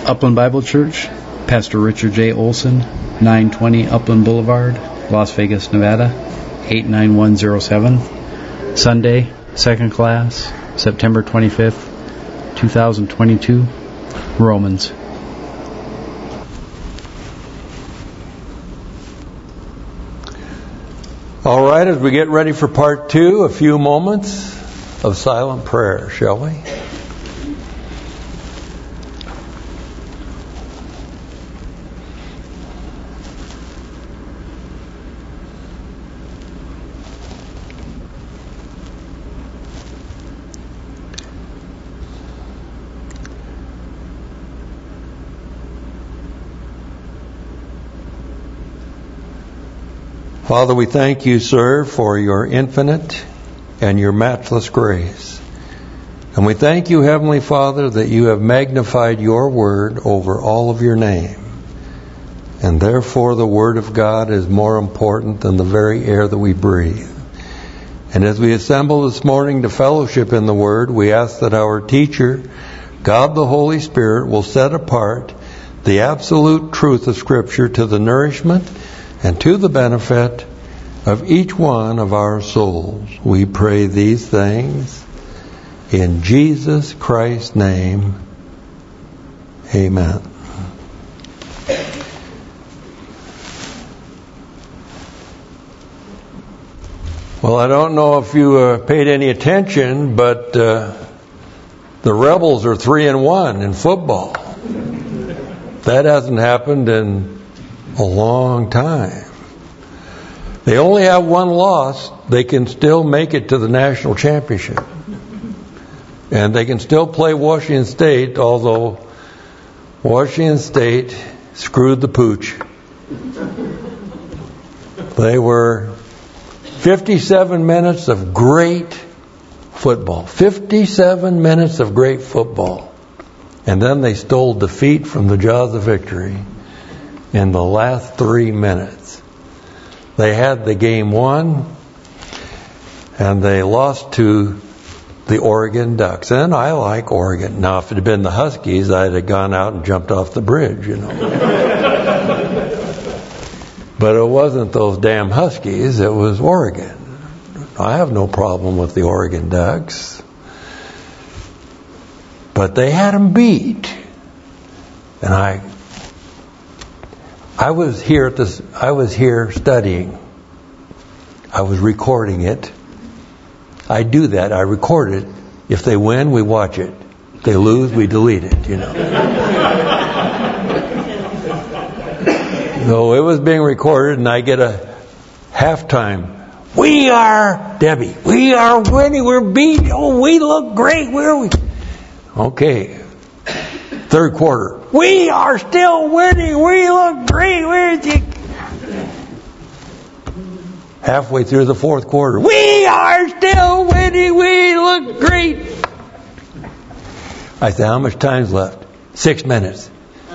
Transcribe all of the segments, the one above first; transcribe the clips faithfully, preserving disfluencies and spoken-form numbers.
Upland Bible Church, Pastor Richard J. Olson, nine twenty Upland Boulevard, Las Vegas, Nevada, eight nine one zero seven. Sunday, second class, September twenty-fifth, twenty twenty-two, Romans. All right, as we get ready for part two, a few moments of silent prayer, shall we? Father, we thank you, sir, for your infinite and your matchless grace. And we thank you, Heavenly Father, that you have magnified your word over all of your name. And therefore the word of God is more important than the very air that we breathe. And as we assemble this morning to fellowship in the word, we ask that our teacher, God the Holy Spirit, will set apart the absolute truth of Scripture to the nourishment and to the benefit of each one of our souls. We pray these things in Jesus Christ's name. Amen. Well, I don't know if you uh, paid any attention, but uh, the Rebels are three and one in football. That hasn't happened in a long time. They only have one loss. They can still make it to the national championship. And they can still play Washington State, although Washington State screwed the pooch. They were fifty-seven minutes of great football. fifty-seven minutes of great football. And then they stole defeat from the jaws of victory in the last three minutes. They had the game won, and they lost to the Oregon Ducks. And I like Oregon. Now, if it had been the Huskies, I'd have gone out and jumped off the bridge, you know. But it wasn't those damn Huskies, it was Oregon. I have no problem with the Oregon Ducks. But they had them beat. And I I was here at this I was here studying. I was recording it. I do that. I record it. If they win, we watch it. If they lose, we delete it, you know. So it was being recorded, and I get a halftime. We are, Debbie, we are winning. We're beat. Oh, we look great. Where are we? Okay. Third quarter. We are still winning. We look great. Where is it? Halfway through the fourth quarter. We are still winning. We look great. I said, how much time's left? Six minutes.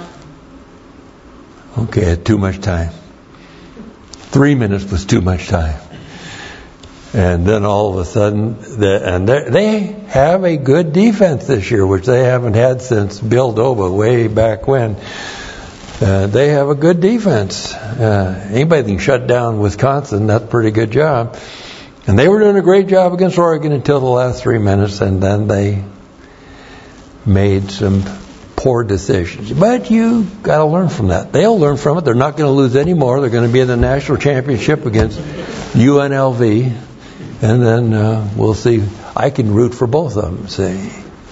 Okay, too much time. Three minutes was too much time. And then all of a sudden, the, and they have a good defense this year, which they haven't had since Bill Doba way back when. Uh, they have a good defense. Uh, anybody can shut down Wisconsin. That's a pretty good job. And they were doing a great job against Oregon until the last three minutes, and then they made some poor decisions. But you got to learn from that. They'll learn from it. They're not going to lose anymore. They're going to be in the national championship against U N L V. And then uh, we'll see. I can root for both of them, see.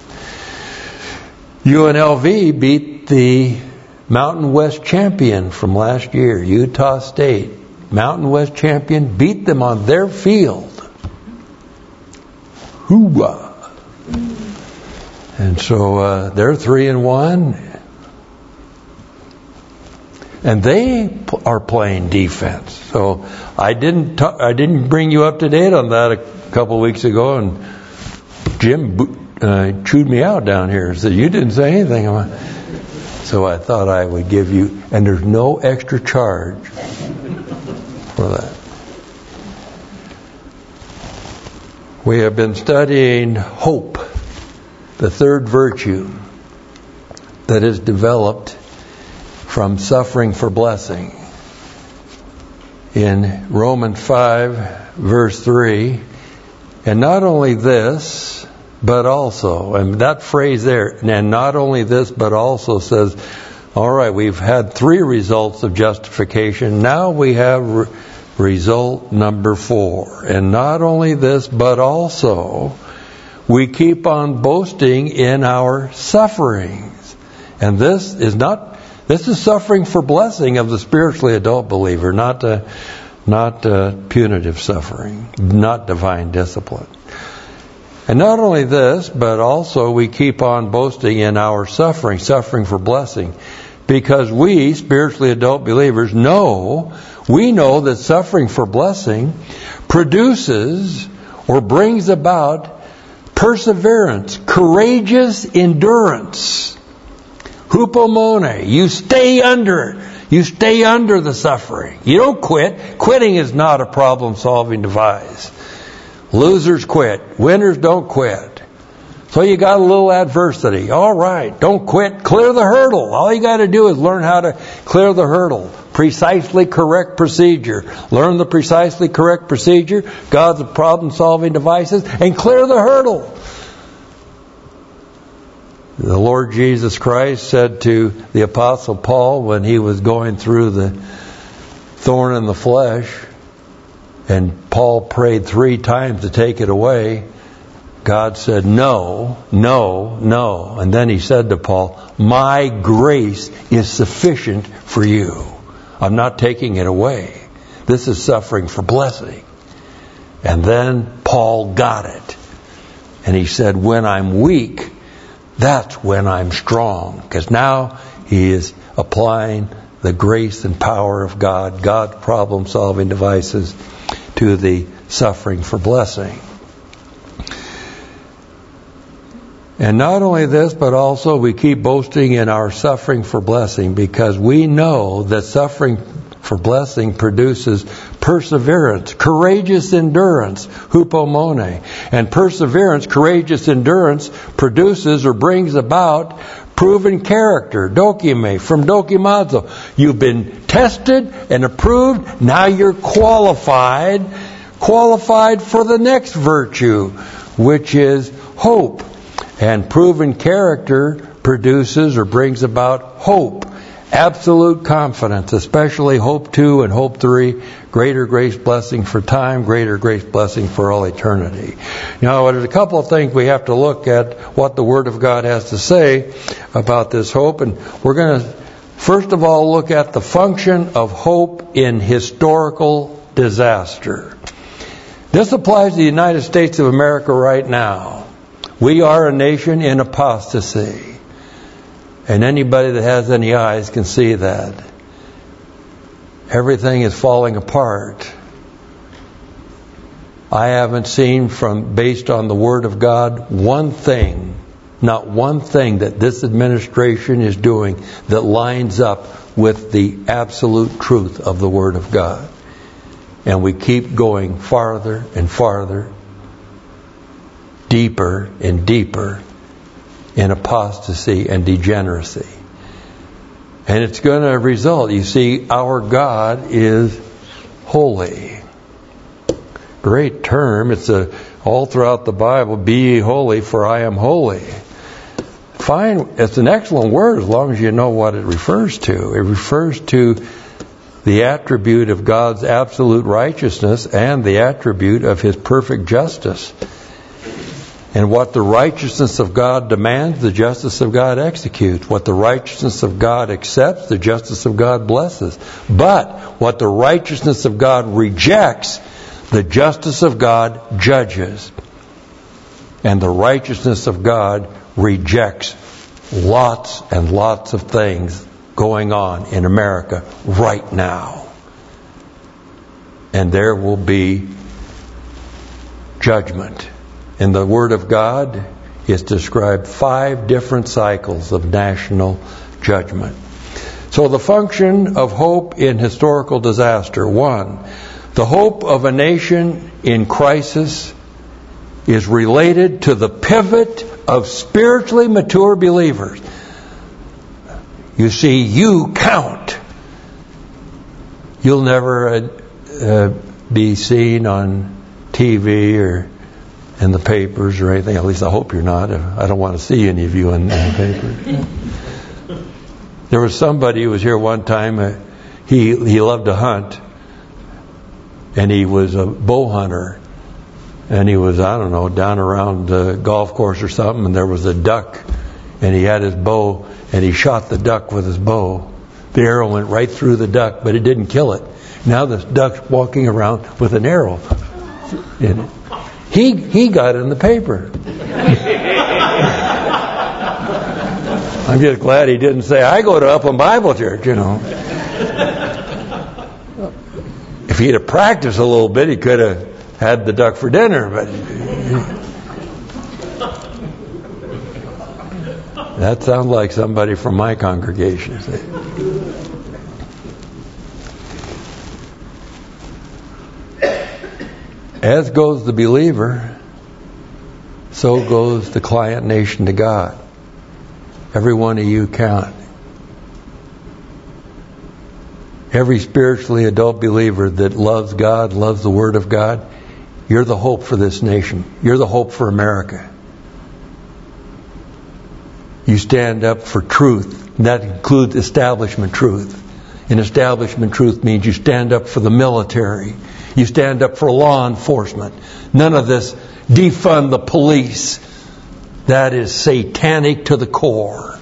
U N L V beat the Mountain West champion from last year, Utah State. Mountain West champion beat them on their field. Hoorah! And so uh, they're three and one. And they are playing defense. So I didn't t- I didn't bring you up to date on that a couple of weeks ago, and Jim uh, chewed me out down here and said, you didn't say anything about it. So I thought I would give you, and there's no extra charge for that. We have been studying hope, the third virtue. that is developed from suffering for blessing. In Romans five, verse three, and not only this, but also, and that phrase there, and not only this, but also says, all right, we've had three results of justification. Now we have re- result number four. And not only this, but also we keep on boasting in our sufferings. And this is not, this is suffering for blessing of the spiritually adult believer, not uh, not uh, punitive suffering, not divine discipline. And not only this, but also we keep on boasting in our suffering, suffering for blessing. Because we, spiritually adult believers, know, we know that suffering for blessing produces or brings about perseverance, courageous endurance. Hupomone, you stay under it. You stay under the suffering. You don't quit. Quitting is not a problem-solving device. Losers quit. Winners don't quit. So you got a little adversity. All right, don't quit. Clear the hurdle. All you got to do is learn how to clear the hurdle. Precisely correct procedure. Learn the precisely correct procedure, God's problem-solving devices, and clear the hurdle. The Lord Jesus Christ said to the Apostle Paul when he was going through the thorn in the flesh, and Paul prayed three times to take it away, God said, no, no, no. And then he said to Paul, my grace is sufficient for you. I'm not taking it away. This is suffering for blessing. And then Paul got it. And he said, when I'm weak, that's when I'm strong. Because now he is applying the grace and power of God, God's problem-solving devices, to the suffering for blessing. And not only this, but also we keep boasting in our suffering for blessing, because we know that suffering for blessing produces perseverance, courageous endurance, hupomone. And perseverance, courageous endurance, produces or brings about proven character, dokime, from dokimazo. You've been tested and approved, now you're qualified, qualified for the next virtue, which is hope. And proven character produces or brings about hope, absolute confidence, especially hope two and hope three, greater grace blessing for time, greater grace blessing for all eternity. Now, there's a couple of things we have to look at what the Word of God has to say about this hope. And we're going to, first of all, look at the function of hope in historical disaster. This applies to the United States of America right now. We are a nation in apostasy. And anybody that has any eyes can see that. Everything is falling apart. I haven't seen from, based on the Word of God, one thing, not one thing that this administration is doing that lines up with the absolute truth of the Word of God. And we keep going farther and farther, deeper and deeper in apostasy and degeneracy. And it's going to result, you see, our God is holy. Great term. It's a, all throughout the Bible, be ye holy, for I am holy. Fine, it's an excellent word as long as you know what it refers to. It refers to the attribute of God's absolute righteousness and the attribute of His perfect justice. And what the righteousness of God demands, the justice of God executes. What the righteousness of God accepts, the justice of God blesses. But what the righteousness of God rejects, the justice of God judges. And the righteousness of God rejects lots and lots of things going on in America right now. And there will be judgment. In the Word of God is described five different cycles of national judgment. So the function of hope in historical disaster. One, the hope of a nation in crisis is related to the pivot of spiritually mature believers. You see, you count. You'll never uh, uh, be seen on T V or in the papers or anything. At least I hope you're not. I don't want to see any of you in, in the papers. There was somebody who was here one time. Uh, he he loved to hunt, and he was a bow hunter. And he was, I don't know, down around the golf course or something, and there was a duck, and he had his bow, and he shot the duck with his bow. The arrow went right through the duck, but it didn't kill it. Now this duck's walking around with an arrow in it. He he got in the paper. I'm just glad he didn't say, I go to Upland Bible Church, you know. If he'd have practiced a little bit, he could have had the duck for dinner, but that sounds like somebody from my congregation. As goes the believer, so goes the client nation to God. Every one of you count. Every spiritually adult believer that loves God, loves the Word of God, you're the hope for this nation. You're the hope for America. You stand up for truth, and that includes establishment truth. And establishment truth means you stand up for the military. You stand up for law enforcement. None of this defund the police. That is satanic to the core.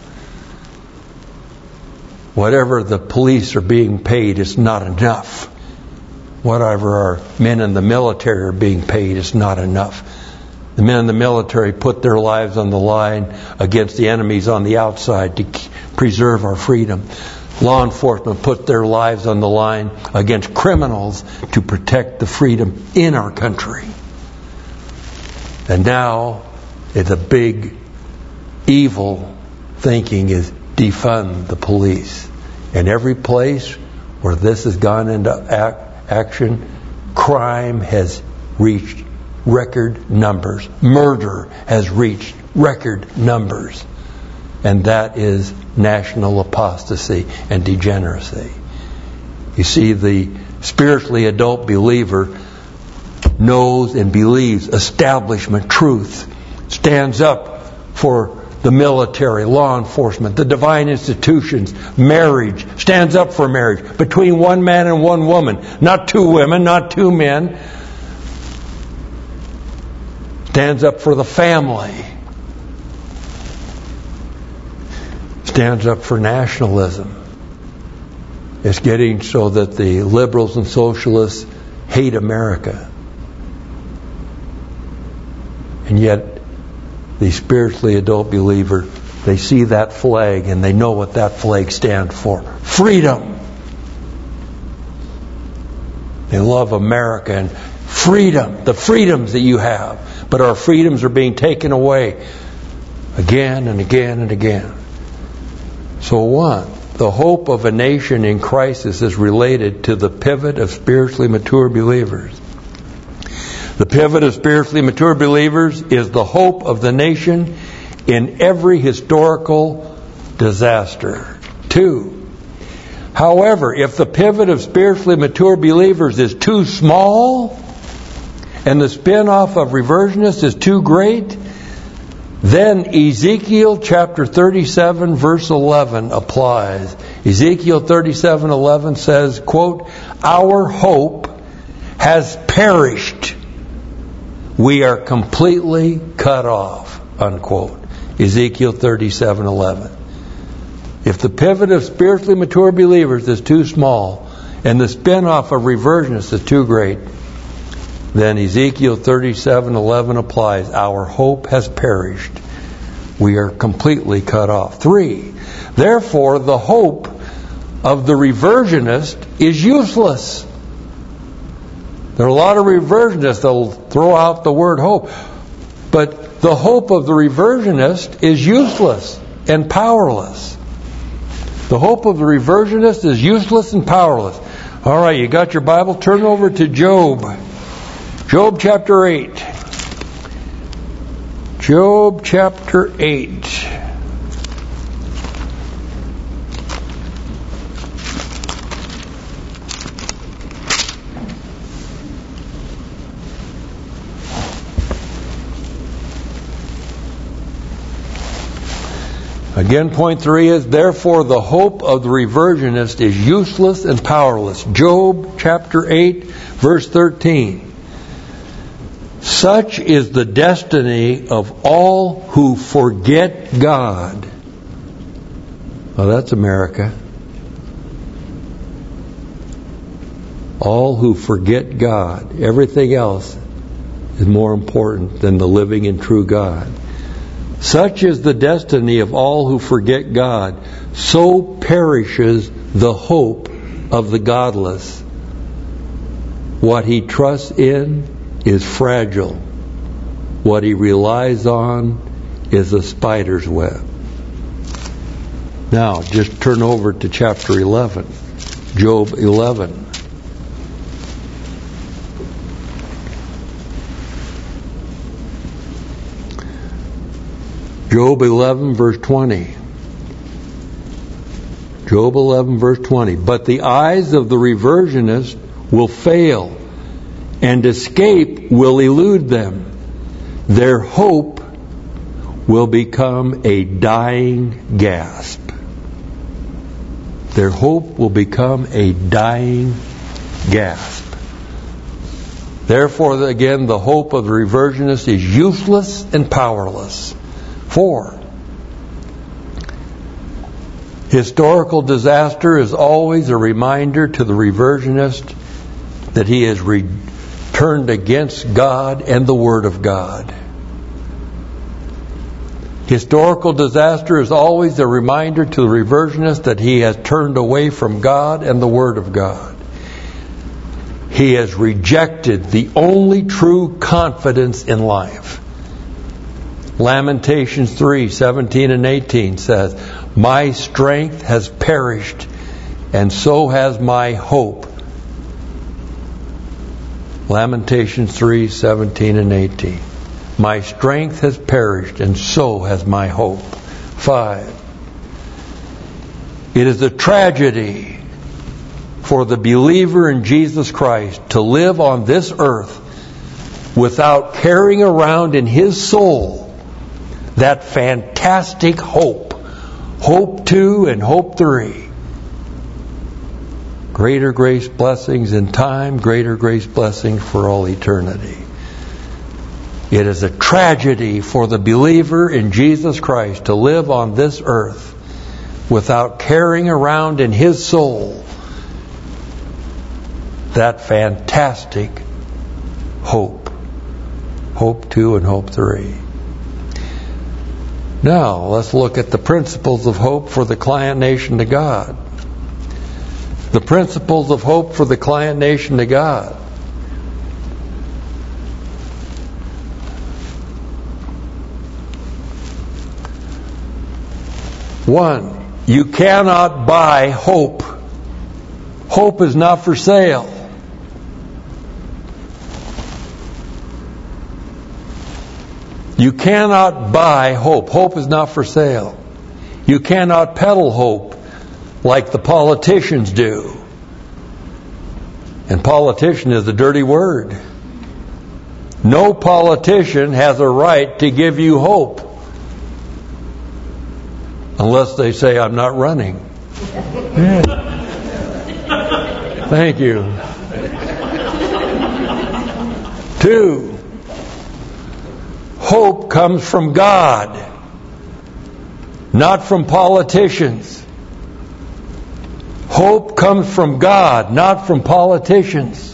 Whatever the police are being paid is not enough. Whatever our men in the military are being paid is not enough. The men in the military put their lives on the line against the enemies on the outside to preserve our freedom. Law enforcement put their lives on the line against criminals to protect the freedom in our country. And now it's a big evil thinking is defund the police. And every place where this has gone into act, action, crime has reached record numbers. Murder has reached record numbers. And that is national apostasy and degeneracy. You see, the spiritually adult believer knows and believes establishment truth, stands up for the military, law enforcement, the divine institutions, marriage, stands up for marriage between one man and one woman, not two women, not two men. Stands up for the family. Stands up for nationalism. It's getting so that the liberals and socialists hate America. And yet, the spiritually adult believer, they see that flag and they know what that flag stands for. Freedom. They love America and freedom, the freedoms that you have. But our freedoms are being taken away again and again and again. So one, the hope of a nation in crisis is related to the pivot of spiritually mature believers. The pivot of spiritually mature believers is the hope of the nation in every historical disaster. Two, however, if the pivot of spiritually mature believers is too small and the spin-off of reversionists is too great, then Ezekiel chapter thirty-seven verse eleven applies. Ezekiel thirty-seven eleven says, quote, "Our hope has perished. We are completely cut off," unquote. Ezekiel thirty-seven eleven. If the pivot of spiritually mature believers is too small and the spin-off of reversionists is too great, then Ezekiel thirty-seven eleven applies. Our hope has perished. We are completely cut off. Three, therefore the hope of the reversionist is useless. There are a lot of reversionists that will throw out the word hope. But the hope of the reversionist is useless and powerless. The hope of the reversionist is useless and powerless. All right, you got your Bible? Turn over to Job. Job chapter eight. Job chapter eight. Again, point three is, therefore the hope of the reversionist is useless and powerless. Job chapter eight, verse thirteen. Such is the destiny of all who forget God. Well, that's America. All who forget God. Everything else is more important than the living and true God. Such is the destiny of all who forget God. So perishes the hope of the godless. What he trusts in is fragile. What he relies on is a spider's web. Now, just turn over to chapter eleven. Job eleven. Job eleven, verse twenty. Job eleven, verse twenty. But the eyes of the reversionist will fail, and escape will elude them. Their hope will become a dying gasp. Their hope will become a dying gasp. Therefore, again, the hope of the reversionist is useless and powerless. Four, historical disaster is always a reminder to the reversionist that he has re- turned against God and the Word of God. Historical disaster is always a reminder to the reversionist that he has turned away from God and the Word of God. He has rejected the only true confidence in life. Lamentations three, seventeen and eighteen says, my strength has perished, and so has my hope. Lamentations three, seventeen and eighteen. My strength has perished, and so has my hope. Five. It is a tragedy for the believer in Jesus Christ to live on this earth without carrying around in his soul that fantastic hope. Hope two and hope three. Greater grace blessings in time, greater grace blessings for all eternity. It is a tragedy for the believer in Jesus Christ to live on this earth without carrying around in his soul that fantastic hope. Hope two and hope three. Now, let's look at the principles of hope for the client nation to God. The principles of hope for the client nation to God. One, you cannot buy hope. Hope is not for sale. You cannot buy hope. Hope is not for sale. You cannot peddle hope like the politicians do. And politician is a dirty word. No politician has a right to give you hope unless they say, I'm not running. Yeah. Thank you. Two, hope comes from God, not from politicians. Hope comes from God, not from politicians.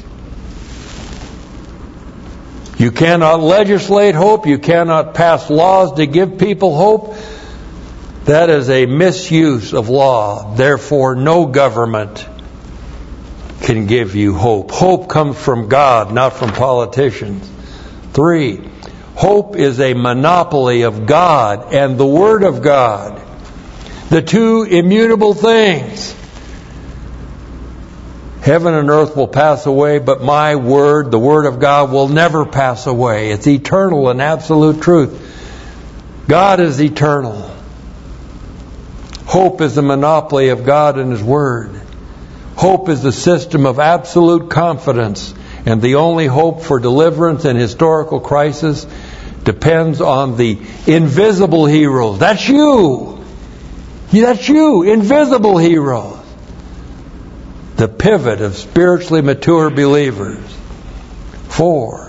You cannot legislate hope. You cannot pass laws to give people hope. That is a misuse of law. Therefore, no government can give you hope. Hope comes from God, not from politicians. Three, hope is a monopoly of God and the Word of God. The two immutable things. Heaven and earth will pass away, but my Word, the Word of God, will never pass away. It's eternal and absolute truth. God is eternal. Hope is a monopoly of God and His Word. Hope is the system of absolute confidence, and the only hope for deliverance in historical crisis depends on the invisible heroes. That's you. That's you, invisible heroes. The pivot of spiritually mature believers. Four,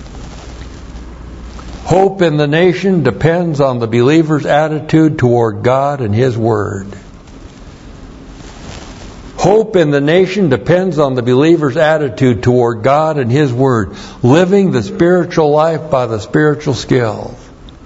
hope in the nation depends on the believer's attitude toward God and His Word. Hope in the nation depends on the believer's attitude toward God and His Word, living the spiritual life by the spiritual skills.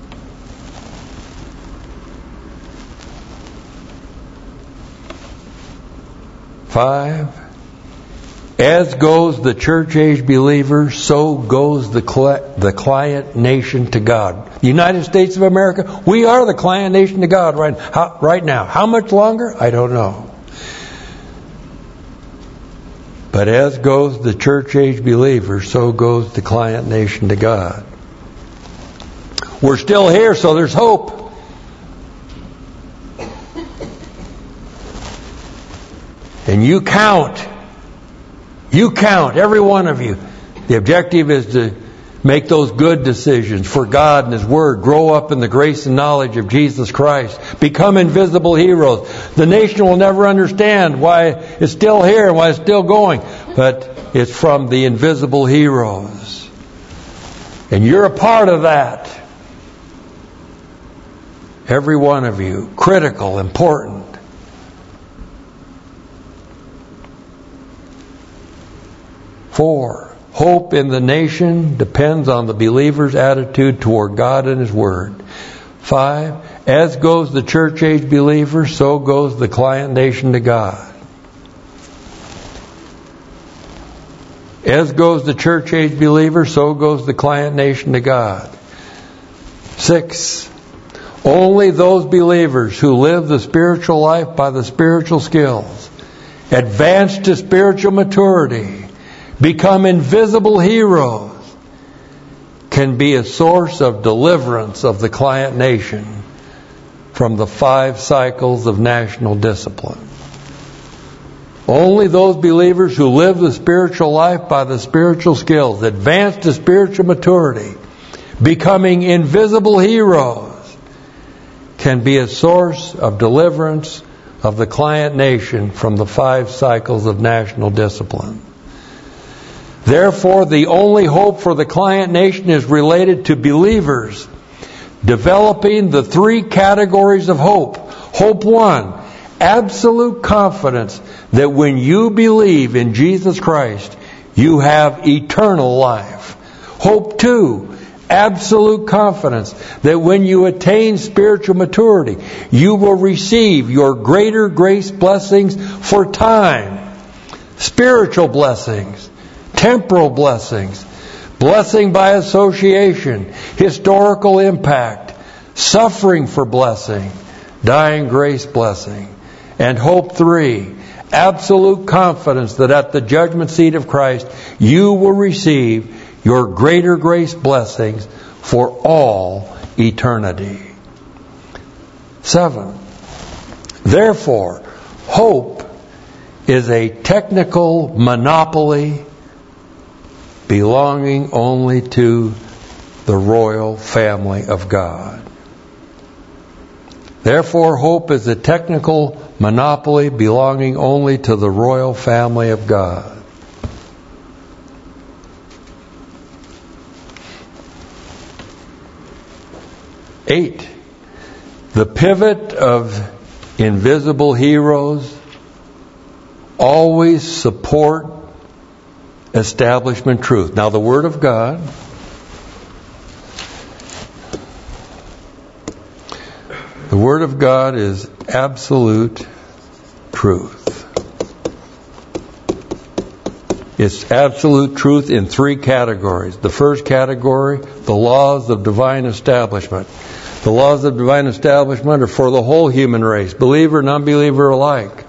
Five, as goes the church-age believer, so goes the cl- the client nation to God. The United States of America, we are the client nation to God right, how, right now. How much longer? I don't know. But as goes the church-age believer, so goes the client nation to God. We're still here, so there's hope. And you count. You count, every one of you. The objective is to make those good decisions for God and His Word. Grow up in the grace and knowledge of Jesus Christ. Become invisible heroes. The nation will never understand why it's still here and why it's still going. But it's from the invisible heroes. And you're a part of that. Every one of you. Critical, important. Four, hope in the nation depends on the believer's attitude toward God and His Word. Five, as goes the church-age believer, so goes the client nation to God. As goes the church-age believer, so goes the client nation to God. Six, only those believers who live the spiritual life by the spiritual skills, advance to spiritual maturity, become invisible heroes, can be a source of deliverance of the client nation from the five cycles of national discipline. Only those believers who live the spiritual life by the spiritual skills, advance to spiritual maturity, becoming invisible heroes, can be a source of deliverance of the client nation from the five cycles of national discipline. Therefore, the only hope for the client nation is related to believers developing the three categories of hope. Hope one, absolute confidence that when you believe in Jesus Christ, you have eternal life. Hope two, absolute confidence that when you attain spiritual maturity, you will receive your greater grace blessings for time, spiritual blessings, temporal blessings, blessing by association, historical impact, suffering for blessing, dying grace blessing. And hope three, absolute confidence that at the judgment seat of Christ, you will receive your greater grace blessings for all eternity. Seven, therefore, hope is a technical monopoly belonging only to the royal family of God. Therefore, hope is a technical monopoly belonging only to the royal family of God. Eight, the pivot of invisible heroes always support establishment truth. Now, the Word of God the Word of God is absolute truth. It's absolute truth in three categories. The first category, the laws of divine establishment. The laws of divine establishment are for the whole human race, believer and unbeliever alike.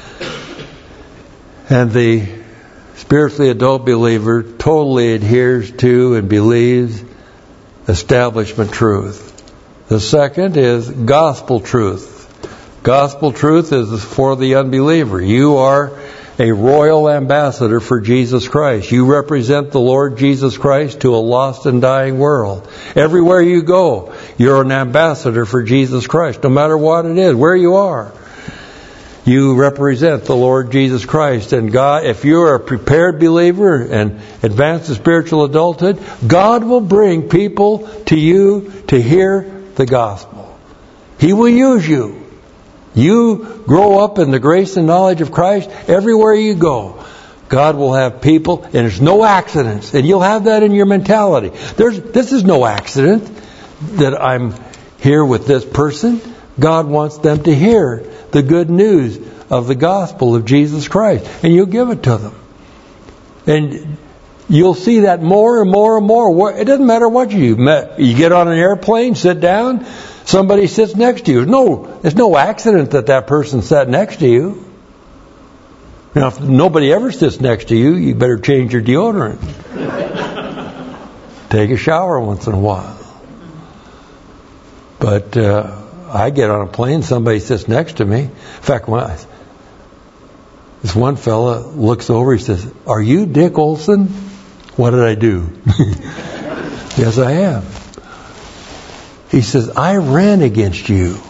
And the spiritually adult believer totally adheres to and believes establishment truth. The second is gospel truth. Gospel truth is for the unbeliever. You are a royal ambassador for Jesus Christ. You represent the Lord Jesus Christ to a lost and dying world. Everywhere you go, you're an ambassador for Jesus Christ, no matter what it is, where you are. You represent the Lord Jesus Christ. And God, if you're a prepared believer and advance to spiritual adulthood, God will bring people to you to hear the gospel. He will use you. You grow up in the grace and knowledge of Christ. Everywhere you go, God will have people, and there's no accidents. And you'll have that in your mentality. There's, this is no accident that I'm here with this person. God wants them to hear the good news of the gospel of Jesus Christ. And you'll give it to them. And you'll see that more and more and more. It doesn't matter what you do. You get on an airplane, sit down, somebody sits next to you. No, there's no accident that that person sat next to you. Now, if nobody ever sits next to you, you better change your deodorant. Take a shower once in a while. But uh, I get on a plane, somebody sits next to me. In fact, when I, this one fella looks over, he says, "Are you Dick Olson?" What did I do? Yes, I am. He says, "I ran against you."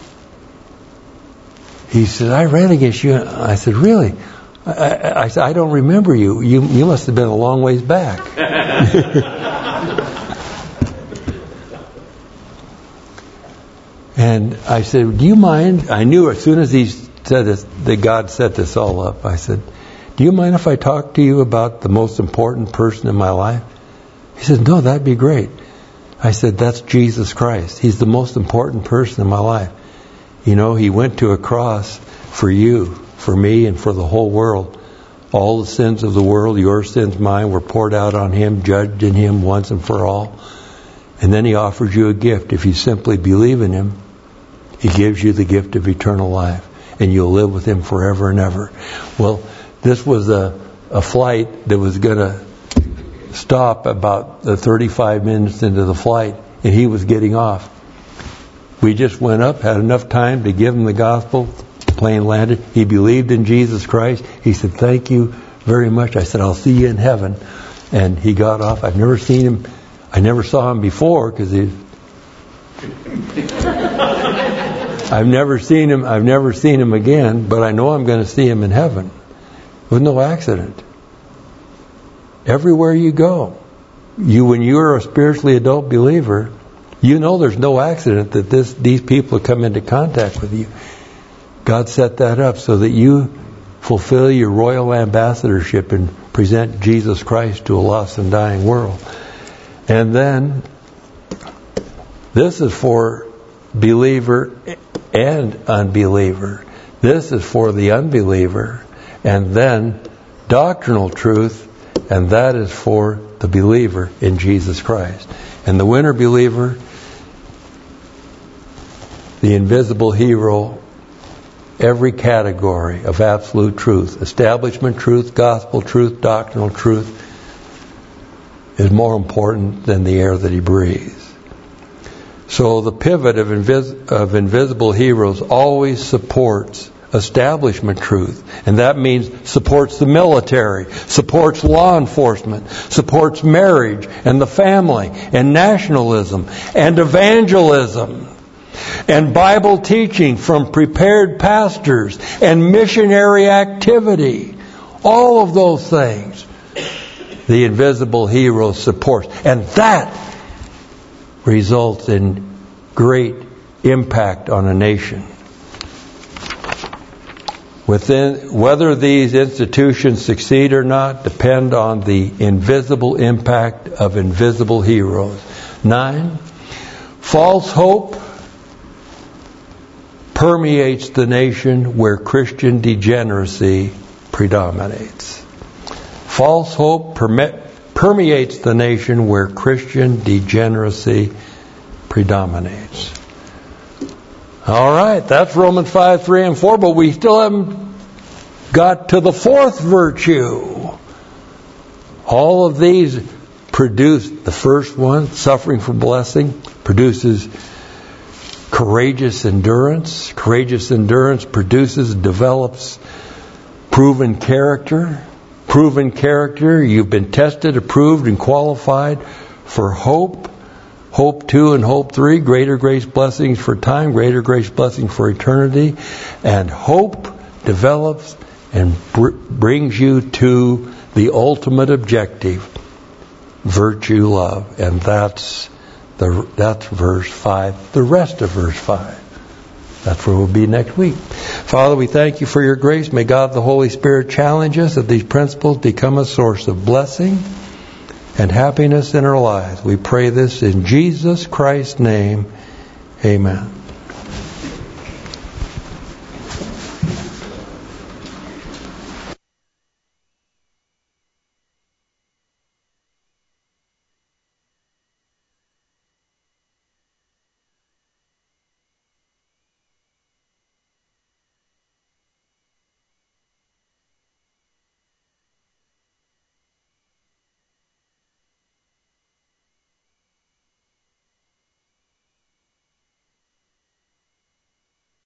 He said, "I ran against you." I said, "Really?" I, I, I said, "I don't remember you. You you must have been a long ways back." And I said, "Do you mind?" I knew as soon as he said this, that God set this all up. I said, "Do you mind if I talk to you about the most important person in my life?" He said, "No, that'd be great." I said, "That's Jesus Christ. He's the most important person in my life. You know, He went to a cross for you, for me, and for the whole world. All the sins of the world, your sins, mine, were poured out on Him, judged in Him once and for all. And then He offers you a gift. If you simply believe in Him, He gives you the gift of eternal life. And you'll live with Him forever and ever." Well, this was a, a flight that was going to stop about thirty-five minutes into the flight, and he was getting off. We just went up, had enough time to give him the gospel. The plane landed. He believed in Jesus Christ. He said, "Thank you very much." I said, "I'll see you in heaven." And he got off. I've never seen him. I never saw him before because he. I've never seen him. I've never seen him again, but I know I'm going to see him in heaven. With no accident. Everywhere you go, you when you're a spiritually adult believer, you know there's no accident that this these people come into contact with you. God set that up so that you fulfill your royal ambassadorship and present Jesus Christ to a lost and dying world. And then this is for believer and unbeliever. This is for the unbeliever. And then doctrinal truth, and that is for the believer in Jesus Christ. And the winner believer, the invisible hero, every category of absolute truth, establishment truth, gospel truth, doctrinal truth, is more important than the air that he breathes. So the pivot of, invis- of invisible heroes always supports establishment truth. And that means supports the military, supports law enforcement, supports marriage and the family and nationalism and evangelism and Bible teaching from prepared pastors and missionary activity. All of those things the invisible hero supports. And that results in great impact on a nation. Within, whether these institutions succeed or not depend on the invisible impact of invisible heroes. Nine, false hope permeates the nation where Christian degeneracy predominates. False hope perme- permeates the nation where Christian degeneracy predominates. All right, that's Romans five, three, and four, but we still haven't got to the fourth virtue. All of these produce, the first one, suffering for blessing, produces courageous endurance. Courageous endurance produces, develops proven character. Proven character. You've been tested, approved, and qualified for hope. Hope two and hope three. Greater grace blessings for time. Greater grace blessings for eternity. And hope develops and br- brings you to the ultimate objective. Virtue, love. And that's the that's verse five. The rest of verse five. That's where we'll be next week. Father, we thank you for your grace. May God the Holy Spirit challenge us that these principles become a source of blessing and happiness in our lives. We pray this in Jesus Christ's name. Amen.